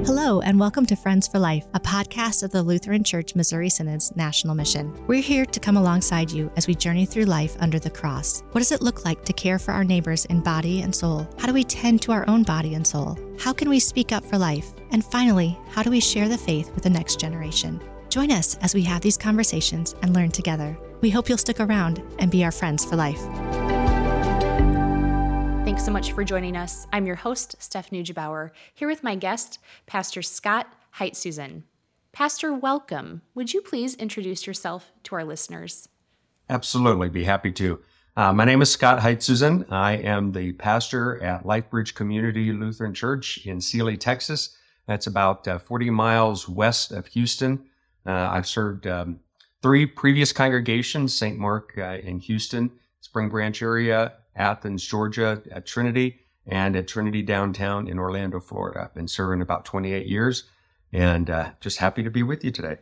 Hello, and welcome to Friends for Life, a podcast of the Lutheran Church Missouri Synod's National Mission. We're here to come alongside you as we journey through life under the cross. What does it look like to care for our neighbors in body and soul? How do we tend to our own body and soul? How can we speak up for life? And finally, how do we share the faith with the next generation? Join us as we have these conversations and learn together. We hope you'll stick around and be our friends for life. Thanks so much for joining us. I'm your host, Steph Neugebauer, here with my guest, Pastor Scott Heitsuzen. Pastor, welcome. Would you please introduce yourself to our listeners? Absolutely, be happy to. My name is Scott Heitsuzen. I am the pastor at LifeBridge Community Lutheran Church in Sealy, Texas. That's about 40 miles west of Houston. I've served 3 previous congregations, St. Mark in Houston, Spring Branch area, Athens, Georgia at Trinity, and at Trinity downtown in Orlando, Florida. I've been serving about 28 years and just happy to be with you today.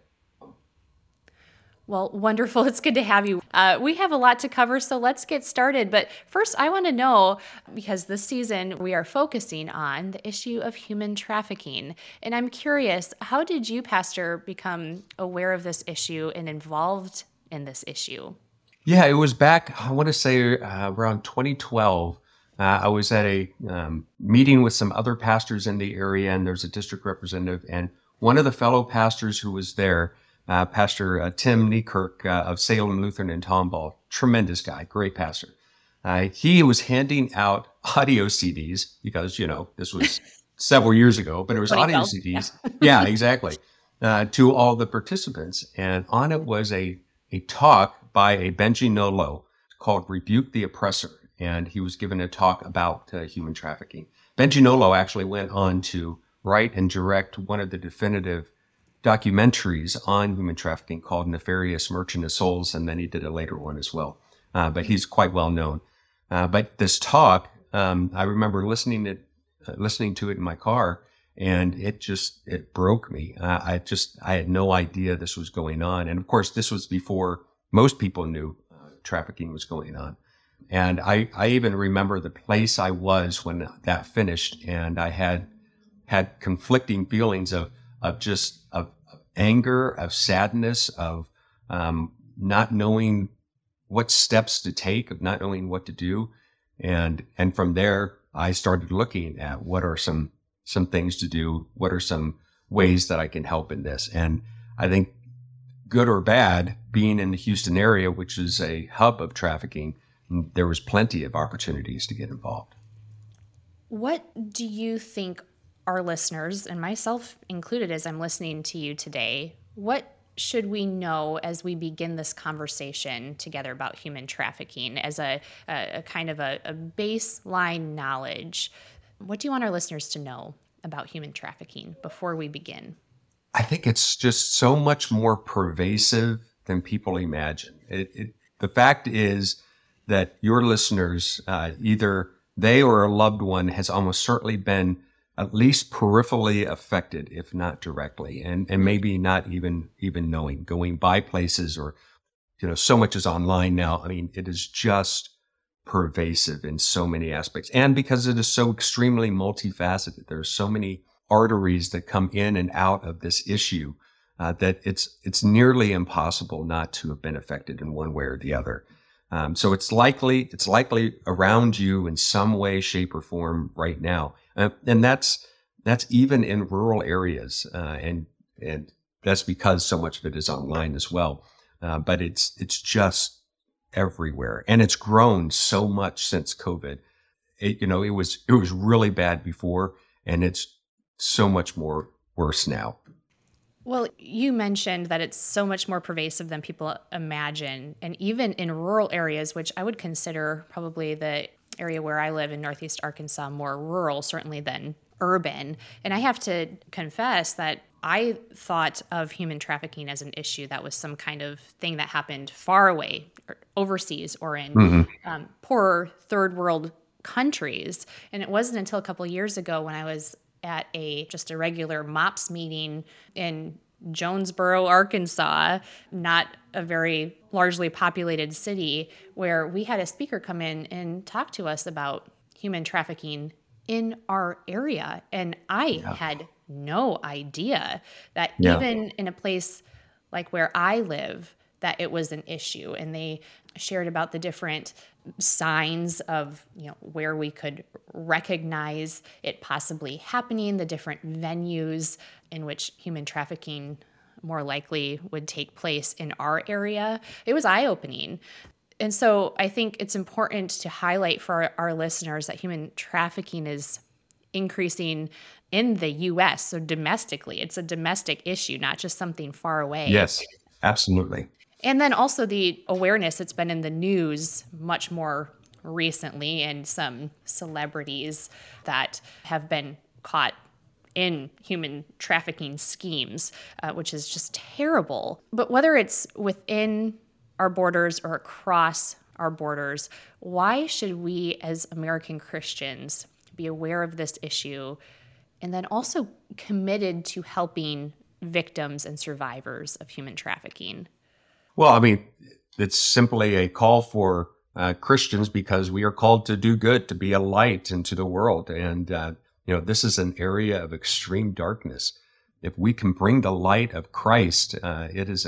Well, wonderful. It's good to have you. We have a lot to cover, so let's get started. But first, I want to know, because this season we are focusing on the issue of human trafficking. And I'm curious, how did you, Pastor, become aware of this issue and involved in this issue? Yeah, it was back, I want to say around 2012. I was at a meeting with some other pastors in the area, and there's a district representative. And one of the fellow pastors who was there, Pastor Tim Niekirk of Salem Lutheran in Tomball, tremendous guy, great pastor. He was handing out audio CDs because, this was several years ago, but it was audio CDs. Yeah, exactly. To all the participants. And on it was a talk by a Benji Nolow called Rebuke the Oppressor. And he was given a talk about human trafficking. Benji Nolow actually went on to write and direct one of the definitive documentaries on human trafficking called Nefarious Merchant of Souls. And then he did a later one as well. But he's quite well known. But this talk, I remember listening to it in my car, and it broke me. I had no idea this was going on. And of course, this was before most people knew trafficking was going on. And I even remember the place I was when that finished. And I had conflicting feelings of anger, of sadness, of not knowing what steps to take, of not knowing what to do. And from there, I started looking at what are some things to do, what are some ways that I can help in this. And I think, good or bad, being in the Houston area, which is a hub of trafficking, there was plenty of opportunities to get involved. What do you think our listeners, and myself included as I'm listening to you today, what should we know as we begin this conversation together about human trafficking as a kind of a baseline knowledge? What do you want our listeners to know about human trafficking before we begin? I think it's just so much more pervasive than people imagine. The fact is that your listeners, either they or a loved one has almost certainly been at least peripherally affected, if not directly, and maybe not even knowing, going by places or, so much is online now. I mean, it is just pervasive in so many aspects. And because it is so extremely multifaceted, there's so many arteries that come in and out of this issue that it's nearly impossible not to have been affected in one way or the other. So it's likely around you in some way, shape, or form right now, and that's even in rural areas, and that's because so much of it is online as well. But it's just everywhere, and it's grown so much since COVID. It was really bad before, and it's so much more worse now. Well, you mentioned that it's so much more pervasive than people imagine. And even in rural areas, which I would consider probably the area where I live in Northeast Arkansas more rural, certainly than urban. And I have to confess that I thought of human trafficking as an issue that was some kind of thing that happened far away, or overseas, or in poorer third world countries. And it wasn't until a couple of years ago when I was at just a regular MOPS meeting in Jonesboro, Arkansas, not a very largely populated city, where we had a speaker come in and talk to us about human trafficking in our area. And I had no idea that Yeah. even in a place like where I live, that it was an issue. And they shared about the different signs of, where we could recognize it possibly happening, the different venues in which human trafficking more likely would take place in our area. It was eye-opening. And so I think it's important to highlight for our listeners that human trafficking is increasing in the U.S., so domestically. It's a domestic issue, not just something far away. Yes, absolutely. And then also the awareness, it's been in the news much more recently, and some celebrities that have been caught in human trafficking schemes, which is just terrible. But whether it's within our borders or across our borders, why should we as American Christians be aware of this issue and then also committed to helping victims and survivors of human trafficking? Well, I mean, it's simply a call for Christians, because we are called to do good, to be a light into the world. And, this is an area of extreme darkness. If we can bring the light of Christ, it is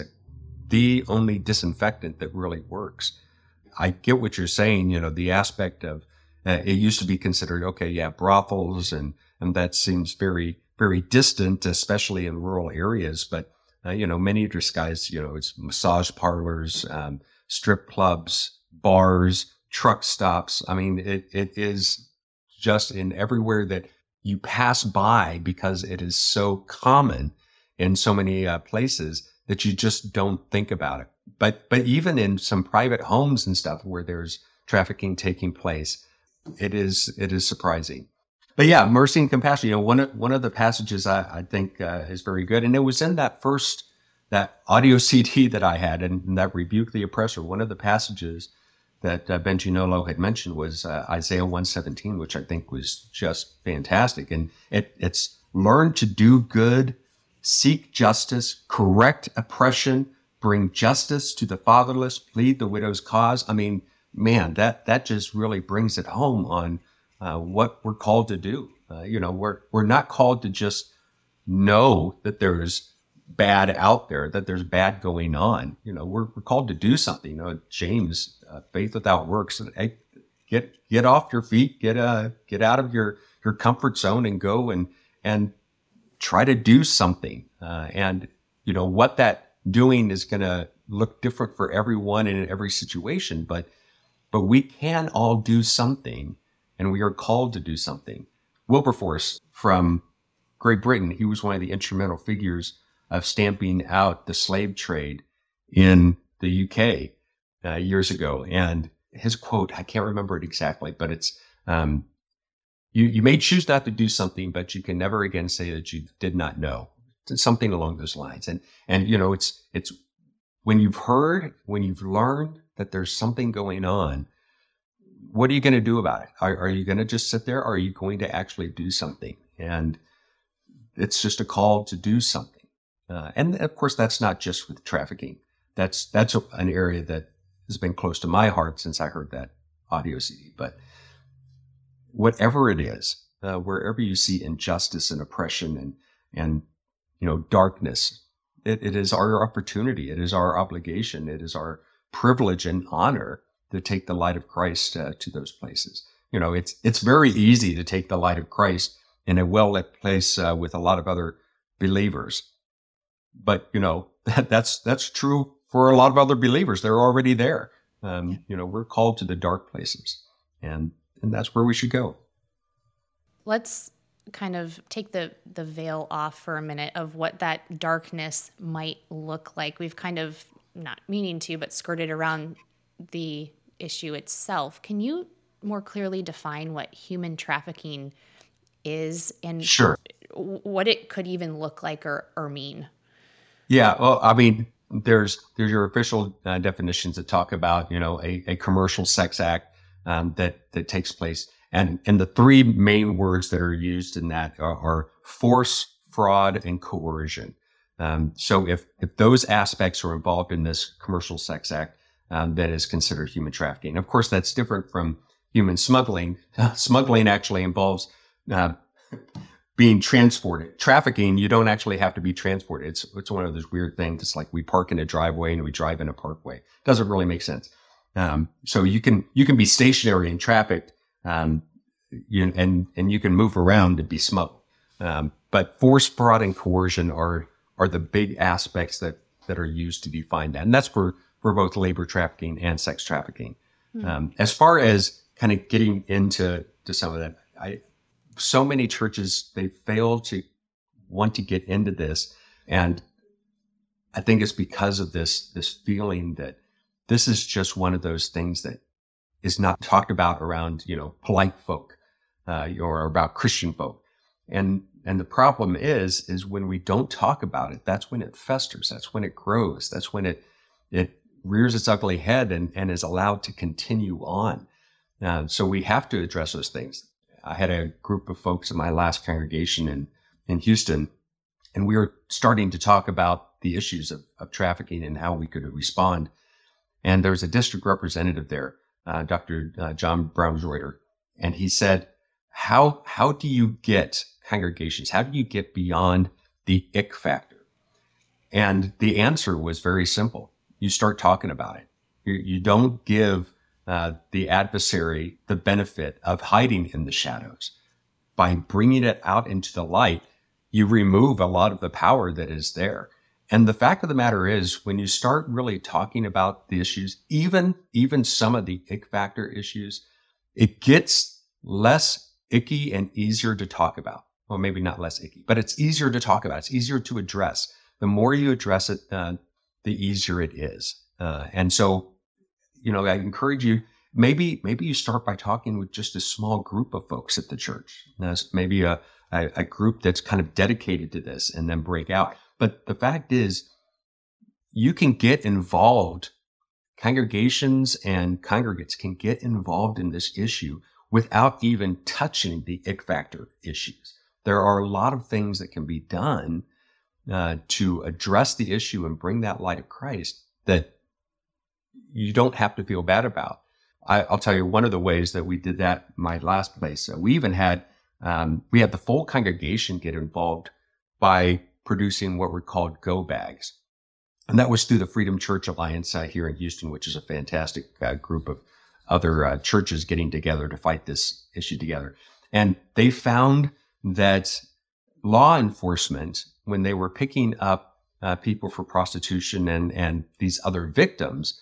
the only disinfectant that really works. I get what you're saying, the aspect of it used to be considered, brothels, and that seems very, very distant, especially in rural areas. But, many of these guys, it's massage parlors, strip clubs, bars, truck stops. I mean, it is just in everywhere that you pass by, because it is so common in so many places that you just don't think about it. But even in some private homes and stuff where there's trafficking taking place, it is surprising. But yeah, mercy and compassion. One of the passages I think is very good, and it was in that audio CD that I had, and that Rebuke the Oppressor. One of the passages that Ben Gianolo had mentioned was Isaiah 1:17, which I think was just fantastic. And it's learn to do good, seek justice, correct oppression, bring justice to the fatherless, plead the widow's cause. I mean, man, that just really brings it home on what we're called to do. We're not called to just know that there's bad out there, that there's bad going on. We're called to do something. James, faith without works. Get off your feet, get out of your comfort zone, and go and try to do something. And what that doing is going to look different for everyone in every situation, but we can all do something, and we are called to do something. Wilberforce from Great Britain, he was one of the instrumental figures of stamping out the slave trade in the UK years ago. And his quote, I can't remember it exactly, but it's, you may choose not to do something, but you can never again say that you did not know. It's something along those lines. And it's when you've heard, when you've learned that there's something going on, what are you going to do about it? Are you going to just sit there, or are you going to actually do something? And it's just a call to do something. And of course, that's not just with trafficking. That's an area that has been close to my heart since I heard that audio CD. But whatever it is, wherever you see injustice and oppression and darkness, it is our opportunity. It is our obligation. It is our privilege and honor to take the light of Christ to those places. It's very easy to take the light of Christ in a well-lit place with a lot of other believers. But, that's true for a lot of other believers. They're already there. We're called to the dark places, and that's where we should go. Let's kind of take the veil off for a minute of what that darkness might look like. We've kind of, not meaning to, but skirted around the issue itself. Can you more clearly define what human trafficking is, and Sure. what it could even look like or mean? Yeah, well, I mean, there's your official definitions that talk about, a commercial sex act that takes place. And the three main words that are used in that are force, fraud, and coercion. So if those aspects are involved in this commercial sex act, that is considered human trafficking. Of course, that's different from human smuggling. Smuggling actually involves being transported. Trafficking, you don't actually have to be transported. It's one of those weird things. It's like we park in a driveway and we drive in a parkway. Doesn't really make sense. So you can be stationary and trafficked, and you can move around and be smuggled. But force, fraud, and coercion are the big aspects that are used to define that, and that's for both labor trafficking and sex trafficking. As far as kind of getting into some of that, so many churches, they fail to want to get into this. And I think it's because of this feeling that this is just one of those things that is not talked about around, polite folk, or about Christian folk. And the problem is when we don't talk about it, that's when it festers. That's when it grows. That's when it rears its ugly head and is allowed to continue on. So we have to address those things. I had a group of folks in my last congregation in Houston, and we were starting to talk about the issues of trafficking and how we could respond. And there was a district representative there, Dr. John Braunreuter, and he said, how do you get congregations? How do you get beyond the ick factor? And the answer was very simple. You start talking about it. You don't give the adversary the benefit of hiding in the shadows. By bringing it out into the light, you remove a lot of the power that is there. And the fact of the matter is, when you start really talking about the issues, even some of the ick factor issues, it gets less icky and easier to talk about. Well, maybe not less icky, but it's easier to talk about. It's easier to address. The more you address it, the easier it is. And so, I encourage you, maybe you start by talking with just a small group of folks at the church. That's maybe a group that's kind of dedicated to this, and then break out. But the fact is, you can get involved. Congregations and congregates can get involved in this issue without even touching the ick factor issues. There are a lot of things that can be done to address the issue and bring that light of Christ that you don't have to feel bad about. I'll tell you one of the ways that we did that in my last place. We even had the full congregation get involved by producing what were called go bags. And that was through the Freedom Church Alliance here in Houston, which is a fantastic group of other churches getting together to fight this issue together. And they found that law enforcement, when they were picking up people for prostitution and these other victims,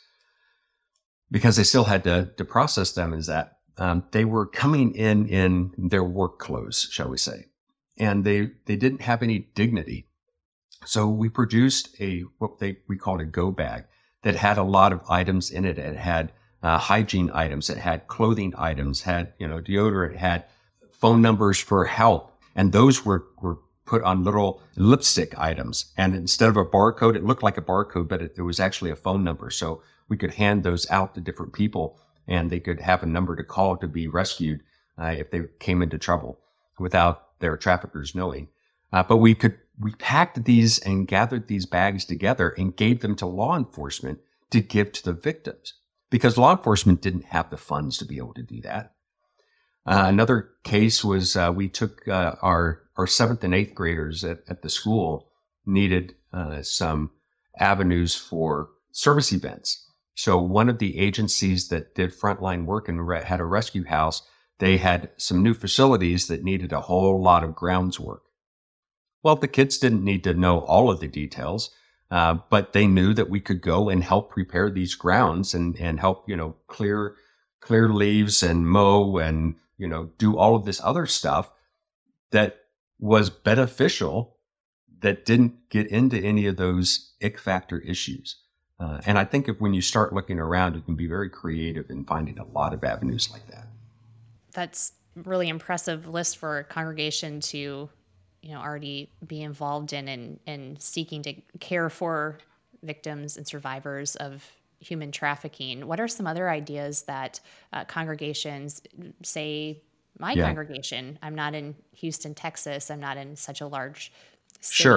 because they still had to process them as that, they were coming in their work clothes, shall we say. And they didn't have any dignity. So we produced we called a go bag that had a lot of items in it. It had hygiene items, it had clothing items, had deodorant, had phone numbers for help, and those were put on little lipstick items. And instead of a barcode, it looked like a barcode, but it was actually a phone number. So we could hand those out to different people, and they could have a number to call to be rescued if they came into trouble without their traffickers knowing. But we packed these and gathered these bags together and gave them to law enforcement to give to the victims, because law enforcement didn't have the funds to be able to do that. Another case was we took our 7th and 8th graders at the school needed some avenues for service events. So one of the agencies that did frontline work and had a rescue house, they had some new facilities that needed a whole lot of grounds work. Well, the kids didn't need to know all of the details, but they knew that we could go and help prepare these grounds and help, clear leaves and mow and, do all of this other stuff that was beneficial, that didn't get into any of those ick factor issues. And I think when you start looking around, you can be very creative in finding a lot of avenues like that. That's really impressive list for a congregation to already be involved in and seeking to care for victims and survivors of human trafficking. What are some other ideas that congregations, say my congregation, I'm not in Houston, Texas, I'm not in such a large city. Sure.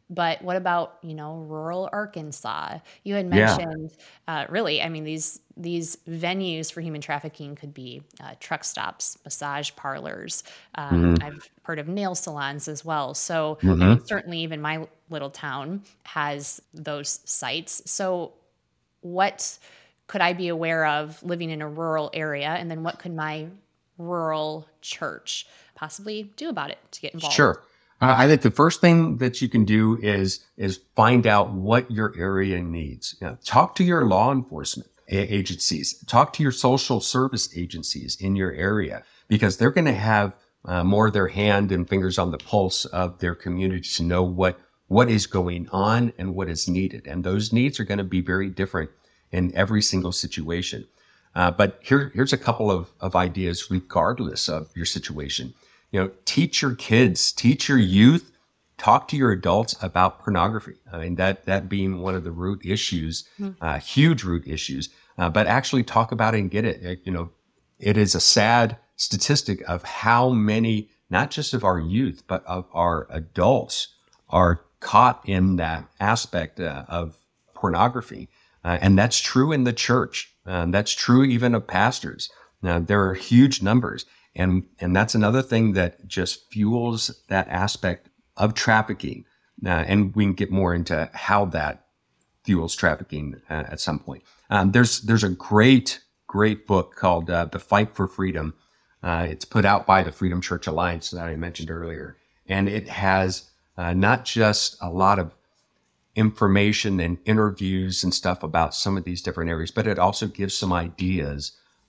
But what about, rural Arkansas? You had Yeah. mentioned, really, I mean, these venues for human trafficking could be truck stops, massage parlors. Hmm. I've heard of nail salons as well. So, I Hmm. mean, certainly even my little town has those sites. So, what could I be aware of living in a rural area? And then what could my rural church possibly do about it to get involved? Sure. I think the first thing that you can do is find out what your area needs. Talk to your law enforcement agencies. Talk to your social service agencies in your area, because they're going to have more of their hand and fingers on the pulse of their community to know what is going on and what is needed. And those needs are going to be very different in every single situation. But here's a couple of ideas regardless of your situation. Teach your kids, teach your youth, talk to your adults about pornography. I mean, that being one of the root issues, huge root issues, but actually talk about it and get it. It is a sad statistic of how many, not just of our youth, but of our adults are caught in that aspect of pornography. And that's true in the church. That's true even of pastors. Now, there are huge numbers. And that's another thing that just fuels that aspect of trafficking. And we can get more into how that fuels trafficking at some point. There's a great book called The Fight for Freedom. It's put out by the Freedom Church Alliance that I mentioned earlier. And it has not just a lot of information and interviews and stuff about some of these different areas, but it also gives some ideas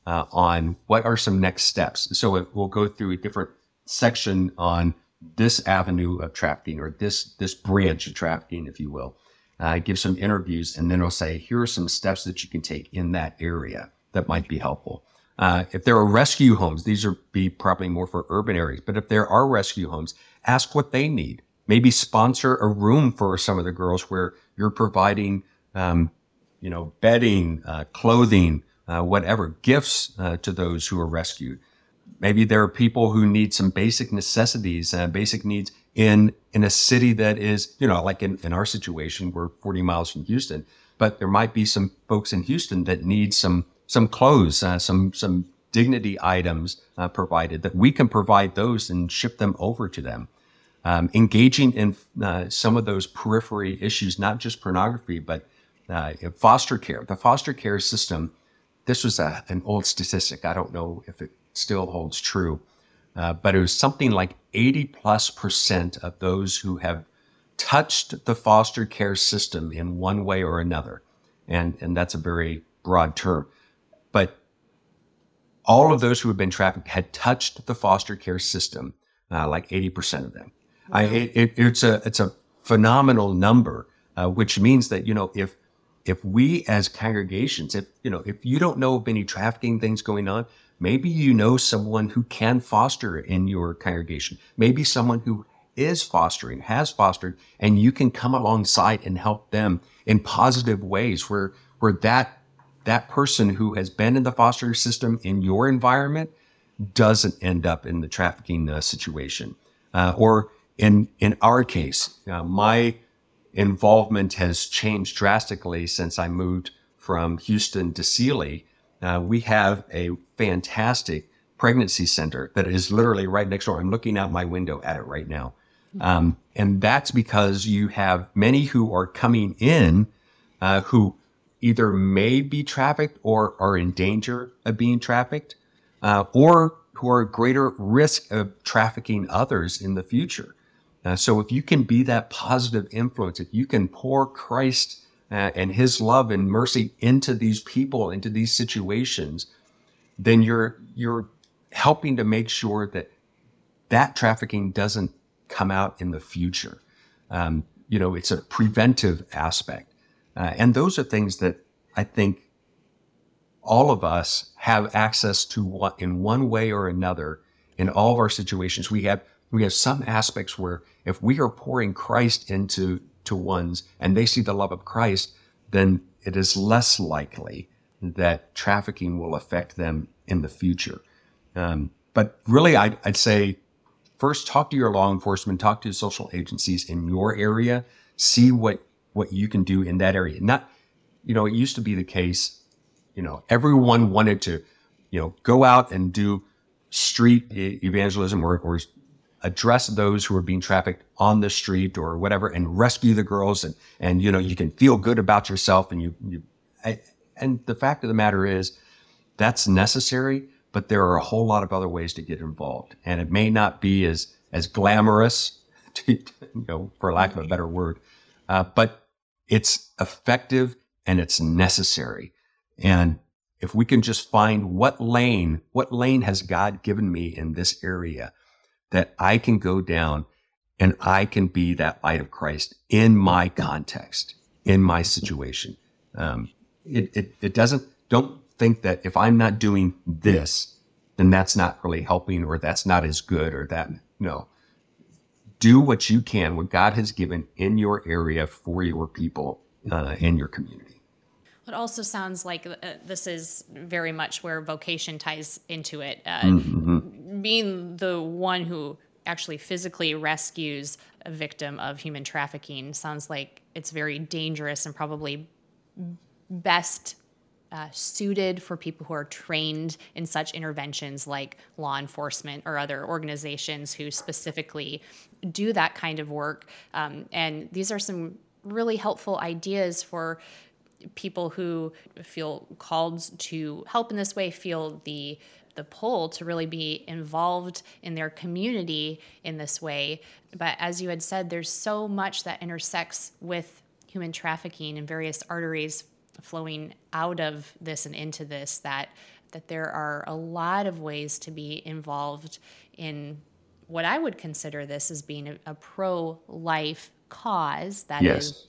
on what are some next steps. So it will go through a different section on this avenue of trafficking, or this branch of trafficking, if you will. Give some interviews, and then it'll say, here are some steps that you can take in that area that might be helpful. If there are rescue homes, these are be probably more for urban areas, but if there are rescue homes, ask what they need. Maybe sponsor a room for some of the girls where you're providing, bedding, clothing, whatever, gifts to those who are rescued. Maybe there are people who need some basic necessities, basic needs in a city that is, like in our situation, we're 40 miles from Houston, but there might be some folks in Houston that need some clothes, some dignity items provided, that we can provide those and ship them over to them. Engaging in some of those periphery issues, not just pornography, but foster care. The foster care system, this was an old statistic. I don't know if it still holds true, but it was something like 80+% of those who have touched the foster care system in one way or another. And that's a very broad term. But all of those who have been trafficked had touched the foster care system, like 80% of them. Wow. It's a phenomenal number, which means that, if we as congregations, if you don't know of any trafficking things going on, maybe you know someone who can foster in your congregation, maybe someone who is fostering, has fostered, and you can come alongside and help them in positive ways where that person who has been in the foster system in your environment doesn't end up in the trafficking situation. Or in our case, my involvement has changed drastically since I moved from Houston to Sealy. We have a fantastic pregnancy center that is literally right next door. I'm looking out my window at it right now. And that's because you have many who are coming in who either may be trafficked or are in danger of being trafficked, or who are at greater risk of trafficking others in the future. So if you can be that positive influence, if you can pour Christ and his love and mercy into these people, into these situations, then you're helping to make sure that trafficking doesn't come out in the future. It's a preventive aspect. And those are things that I think all of us have access to in one way or another in all of our situations. We have some aspects where if we are pouring Christ into ones and they see the love of Christ, then it is less likely that trafficking will affect them in the future. But really, I'd say first talk to your law enforcement, talk to social agencies in your area see what you can do in that area. Not, it used to be the case, everyone wanted to, go out and do street evangelism or address those who are being trafficked on the street or whatever, and rescue the girls, and you can feel good about yourself, and and the fact of the matter is that's necessary, but there are a whole lot of other ways to get involved, and it may not be as glamorous, for lack of a better word, but it's effective and it's necessary. And if we can just find what lane has God given me in this area that I can go down and I can be that light of Christ in my context, in my situation. Don't think that if I'm not doing this, then that's not really helping, or that's not as good, or that, no. Do what you can, what God has given in your area for your people, in your community. It also sounds like this is very much where vocation ties into it. Being the one who actually physically rescues a victim of human trafficking sounds like it's very dangerous and probably best suited for people who are trained in such interventions like law enforcement or other organizations who specifically do that kind of work. And these are some really helpful ideas for people who feel called to help in this way, feel the pull to really be involved in their community in this way. But as you had said, there's so much that intersects with human trafficking and various arteries flowing out of this and into this, that there are a lot of ways to be involved in what I would consider this as being a pro-life cause that is,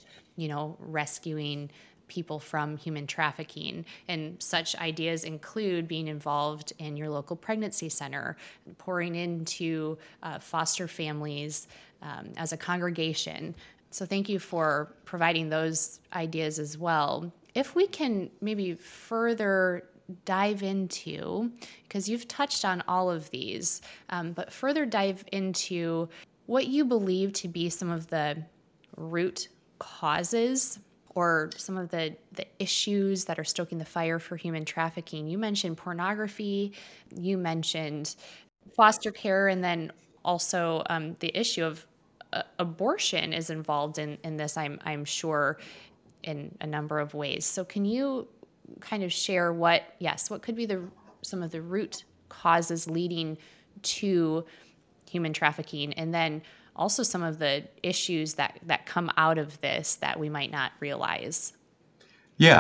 rescuing people from human trafficking. And such ideas include being involved in your local pregnancy center, pouring into foster families as a congregation. So thank you for providing those ideas as well. If we can maybe further dive into, because you've touched on all of these, but further dive into what you believe to be some of the root causes or some of the issues that are stoking the fire for human trafficking. You mentioned pornography, you mentioned foster care, and then also the issue of abortion is involved in this, I'm sure, in a number of ways. So can you kind of share what could be some of the root causes leading to human trafficking, and then also some of the issues that come out of this that we might not realize? Yeah,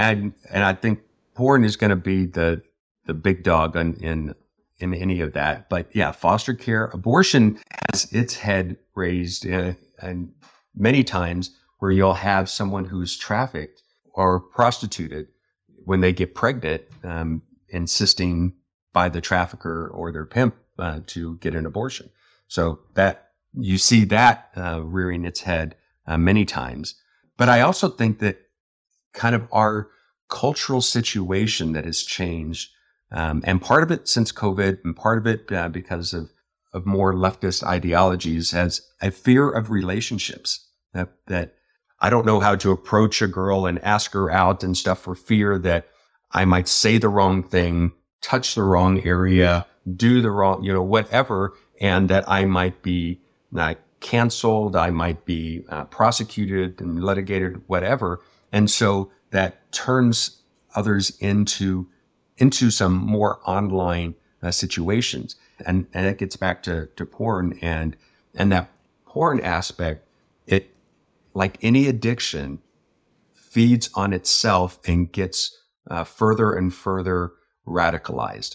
I think porn is going to be the big dog in any of that. But yeah, foster care, abortion has its head raised, and many times where you'll have someone who's trafficked or prostituted when they get pregnant, insisting by the trafficker or their pimp to get an abortion. So that you see that rearing its head many times. But I also think that kind of our cultural situation that has changed, and part of it since COVID, and part of it because of more leftist ideologies, as a fear of relationships, that I don't know how to approach a girl and ask her out and stuff for fear that I might say the wrong thing, touch the wrong area, do the wrong, whatever, and that I might be canceled, I might be prosecuted and litigated, whatever. And so that turns others into some more online situations. And it gets back to porn and that porn aspect, it, like any addiction, feeds on itself and gets further and further radicalized.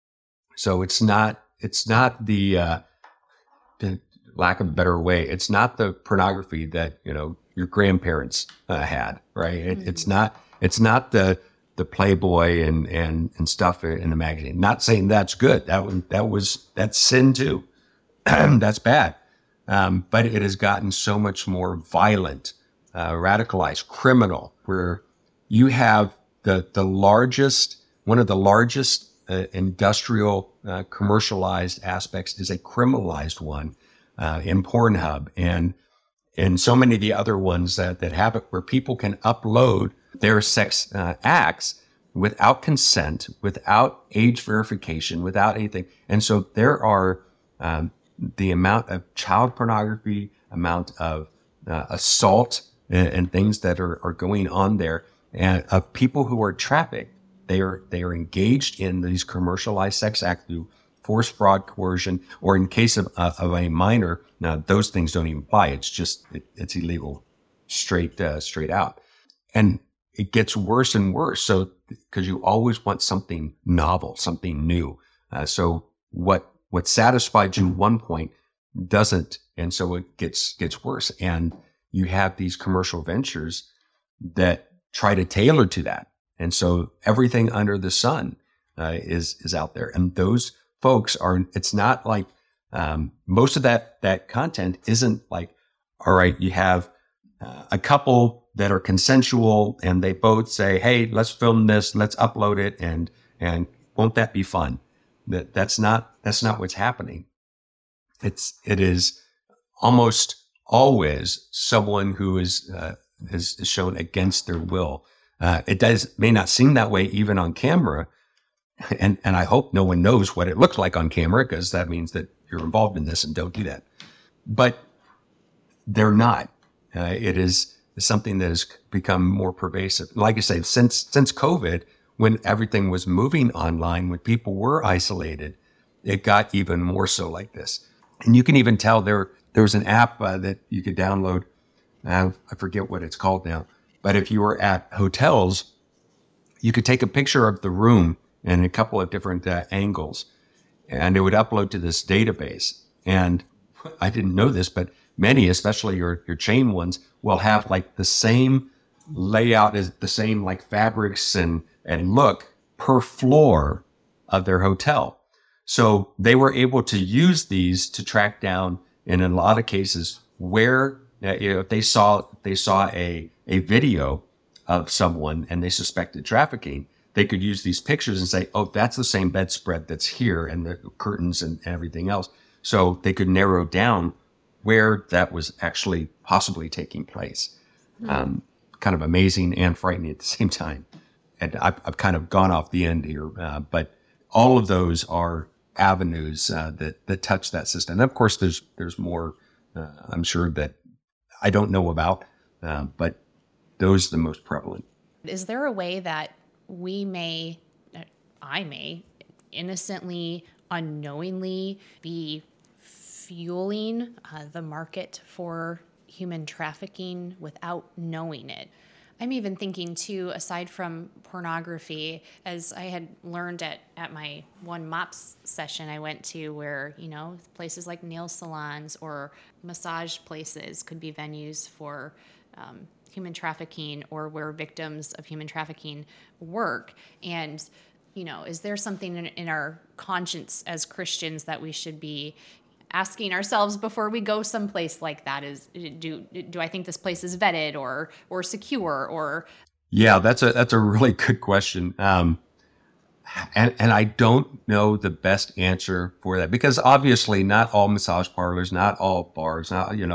So it's not the lack of a better way. It's not the pornography that your grandparents had, right? It's not the Playboy and stuff in the magazine. Not saying that's good. That's sin too. That's bad. But it has gotten so much more violent, radicalized, criminal, where you have one of the largest industrial commercialized aspects is a criminalized one in Pornhub, and and so many of the other ones that have it, where people can upload their sex acts without consent, without age verification, without anything. And so there are the amount of child pornography, amount of assault and things that are going on there, and of people who are trafficked. They are engaged in these commercialized sex acts through force, fraud, coercion, or in case of a minor. Now those things don't even apply. It's just it's illegal, straight out, and it gets worse and worse. So because you always want something novel, something new. So what satisfied you at one point doesn't, and so it gets worse. And you have these commercial ventures that try to tailor to that. And so everything under the sun is out there. And those folks it's not like most of that content isn't like, all right, you have a couple that are consensual and they both say, hey, let's film this, let's upload it, and won't that be fun? That's not what's happening. It is almost always someone who is shown against their will. It may not seem that way even on camera, and I hope no one knows what it looks like on camera, because that means that you're involved in this, and don't do that. But they're not. It is something that has become more pervasive. Like I say, since COVID, when everything was moving online, when people were isolated, it got even more so like this. And you can even tell there was an app that you could download. I forget what it's called now. But if you were at hotels, you could take a picture of the room in a couple of different angles, and it would upload to this database. And I didn't know this, but many, especially your chain ones, will have like the same layout, as the same like fabrics and look per floor of their hotel. So they were able to use these to track down, in a lot of cases, where if they saw a video of someone and they suspected trafficking, they could use these pictures and say, oh, that's the same bedspread that's here, and the curtains and everything else. So they could narrow down where that was actually possibly taking place. Kind of amazing and frightening at the same time. And I've kind of gone off the end here, but all of those are avenues that touch that system. And of course, there's more, I'm sure, that I don't know about, but those are the most prevalent. Is there a way that I may innocently, unknowingly be fueling the market for human trafficking without knowing it? I'm even thinking too, aside from pornography, as I had learned at my one MOPS session I went to, where, places like nail salons or massage places could be venues for human trafficking, or where victims of human trafficking work. And, is there something in our conscience as Christians that we should be asking ourselves before we go someplace like that? Is do I think this place is vetted or secure? Or yeah, that's a really good question. And I don't know the best answer for that, because obviously not all massage parlors, not all bars,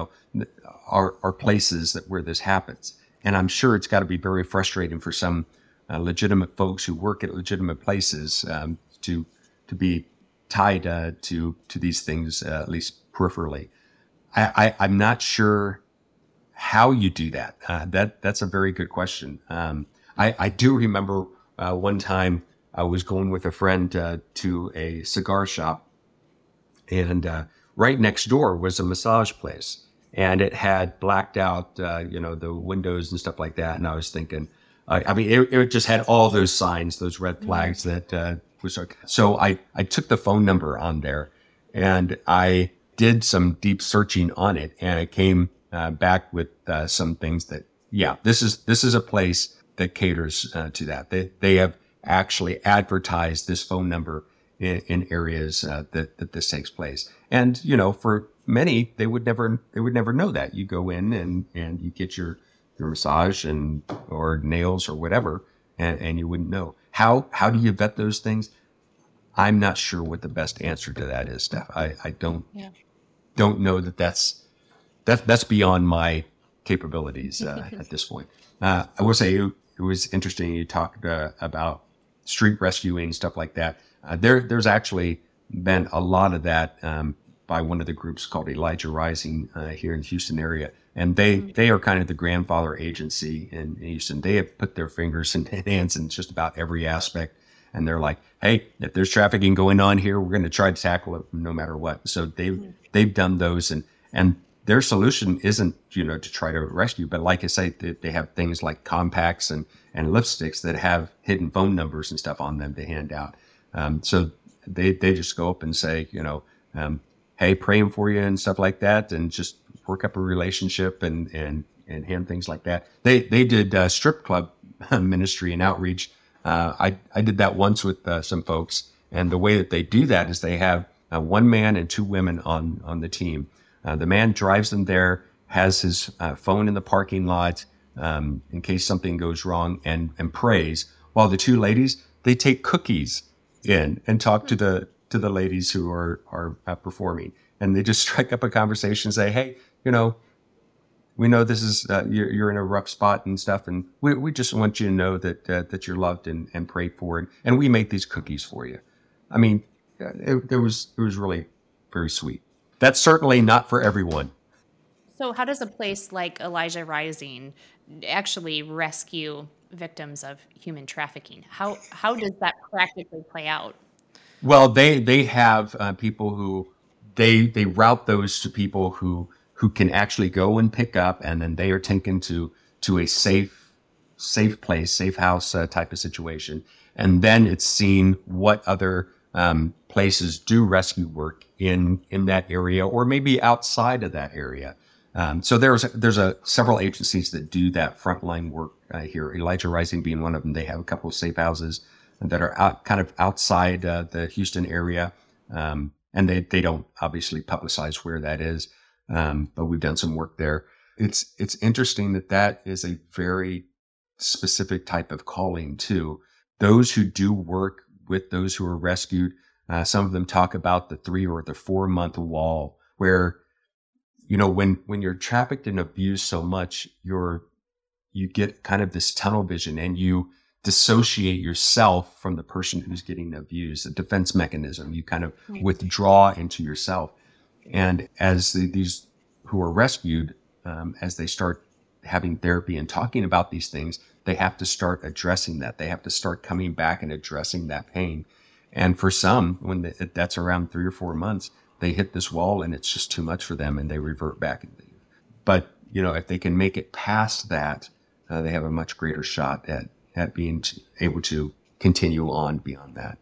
are places where this happens. And I'm sure it's got to be very frustrating for some legitimate folks who work at legitimate places to be tied to these things, at least peripherally. I'm not sure how you do that. That's a very good question. I do remember one time I was going with a friend to a cigar shop, and right next door was a massage place, and it had blacked out, the windows and stuff like that. And I was thinking, it just had all those signs, those red flags that. So I took the phone number on there, and I did some deep searching on it, and it came back with some things that, this is a place that caters to that. They have actually advertised this phone number in areas that this takes place. And for many, they would never know that. You go in and you get your massage or nails or whatever, and you wouldn't know. How do you vet those things? I'm not sure what the best answer to that is, Steph. I don't know that's that's beyond my capabilities at this point. I will say it was interesting. You talked about street rescuing, stuff like that. There's actually been a lot of that by one of the groups called Elijah Rising here in the Houston area. And they are kind of the grandfather agency in Houston. They have put their fingers and hands in just about every aspect. And they're like, hey, if there's trafficking going on here, we're going to try to tackle it no matter what. So they've done those. And their solution isn't, to try to rescue. But like I say, they have things like compacts and lipsticks that have hidden phone numbers and stuff on them to hand out. So they just go up and say, hey, praying for you and stuff like that, and just work up a relationship and hand things like that. They did strip club ministry and outreach. I did that once with some folks, and the way that they do that is they have one man and two women on the team. The man drives them there, has his phone in the parking lot in case something goes wrong, and prays. While the two ladies, they take cookies in and talk to the ladies who are performing, and they just strike up a conversation, say, hey, we know this is you're in a rough spot and stuff, and we just want you to know that you're loved and prayed for, and we make these cookies for you. I mean, it was really very sweet. That's certainly not for everyone. So how does a place like Elijah Rising actually rescue victims of human trafficking? How does that practically play out? Well, they have people who they route those to people who can actually go and pick up, and then they are taken to a safe place, safe house type of situation. And then it's seen what other places do rescue work in that area, or maybe outside of that area. So there's several agencies that do that frontline work here. Elijah Rising being one of them. They have a couple of safe houses that are kind of outside the Houston area, and they don't obviously publicize where that is. But we've done some work there. It's interesting that is a very specific type of calling too. Those who do work with those who are rescued, some of them talk about the 3 or the 4 month wall, where when you're trafficked and abused so much, you get kind of this tunnel vision, and you dissociate yourself from the person who's getting abused. A defense mechanism. You kind of withdraw into yourself. And as these who are rescued, as they start having therapy and talking about these things, they have to start addressing that. They have to start coming back and addressing that pain. And for some, when that's around 3 or 4 months, they hit this wall and it's just too much for them, and they revert back. But, if they can make it past that, they have a much greater shot at being able to continue on beyond that.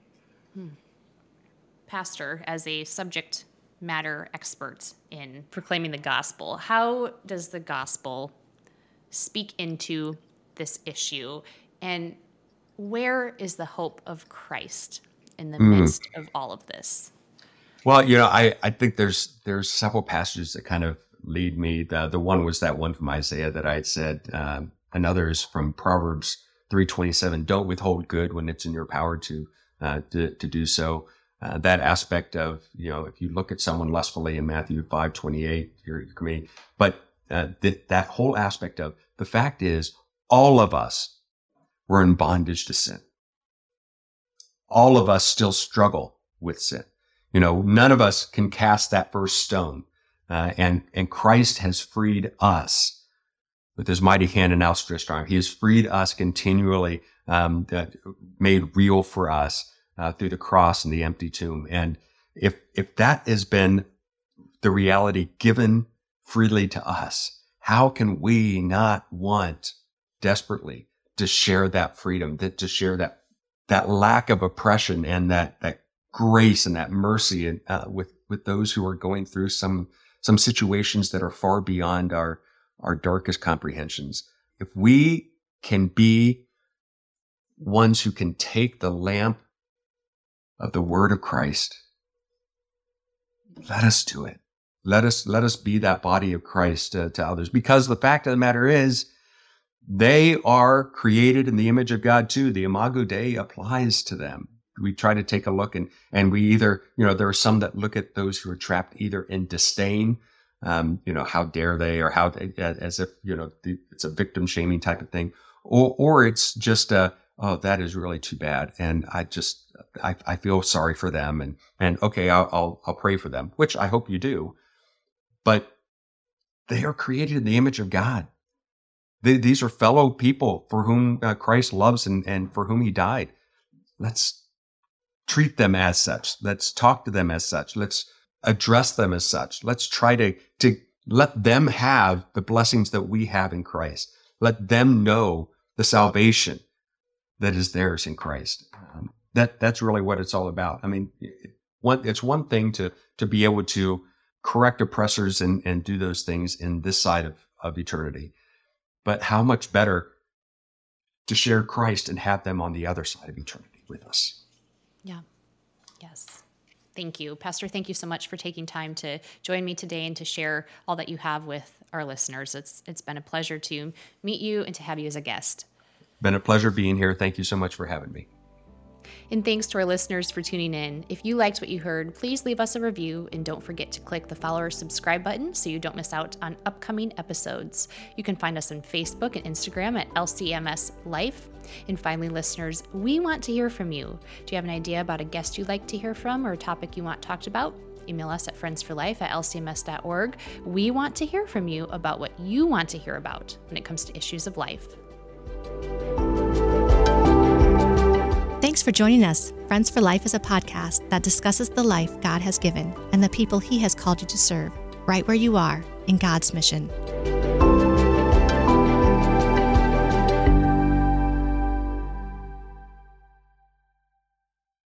Pastor, as a subject matter expert in proclaiming the gospel, how does the gospel speak into this issue, and where is the hope of Christ in the midst of all of this? Well, I think there's several passages that kind of lead me. The one was that one from Isaiah that I had said. Another is from Proverbs 3:27. Don't withhold good when it's in your power to do so. That aspect of, if you look at someone lustfully in Matthew 5:28, you're committing. But that whole aspect of the fact is, all of us were in bondage to sin. All of us still struggle with sin. None of us can cast that first stone. And Christ has freed us with his mighty hand and outstretched arm. He has freed us continually, made real for us through the cross and the empty tomb. And if that has been the reality given freely to us, how can we not want desperately to share that freedom, to share that lack of oppression and that grace and that mercy and with those who are going through some situations that are far beyond our darkest comprehensions? If we can be ones who can take the lamp of the word of Christ, let us do it. Let us be that body of Christ to others, because the fact of the matter is, they are created in the image of God too. The Imago Dei applies to them. We try to take a look and we either, there are some that look at those who are trapped either in disdain how dare they, or as if, it's a victim shaming type of thing, or it's just oh, that is really too bad. And I feel sorry for them, and okay, I'll pray for them, which I hope you do. But they are created in the image of God. These are fellow people for whom Christ loves and for whom he died. Let's treat them as such. Let's talk to them as such. Let's address them as such. Let's try to let them have the blessings that we have in Christ. Let them know the salvation that is theirs in Christ. That's really what it's all about. I mean, it's one thing to be able to correct oppressors and do those things in this side of eternity, but how much better to share Christ and have them on the other side of eternity with us. Yeah. Yes. Thank you. Pastor, thank you so much for taking time to join me today and to share all that you have with our listeners. It's been a pleasure to meet you and to have you as a guest. Been a pleasure being here. Thank you so much for having me. And thanks to our listeners for tuning in. If you liked what you heard, please leave us a review and don't forget to click the follow or subscribe button so you don't miss out on upcoming episodes. You can find us on Facebook and Instagram at LCMS Life. And finally, listeners, we want to hear from you. Do you have an idea about a guest you'd like to hear from or a topic you want talked about? Email us at friendsforlife@lcms.org. We want to hear from you about what you want to hear about when it comes to issues of life. Thanks for joining us. Friends for Life is a podcast that discusses the life God has given and the people he has called you to serve, right where you are in God's mission.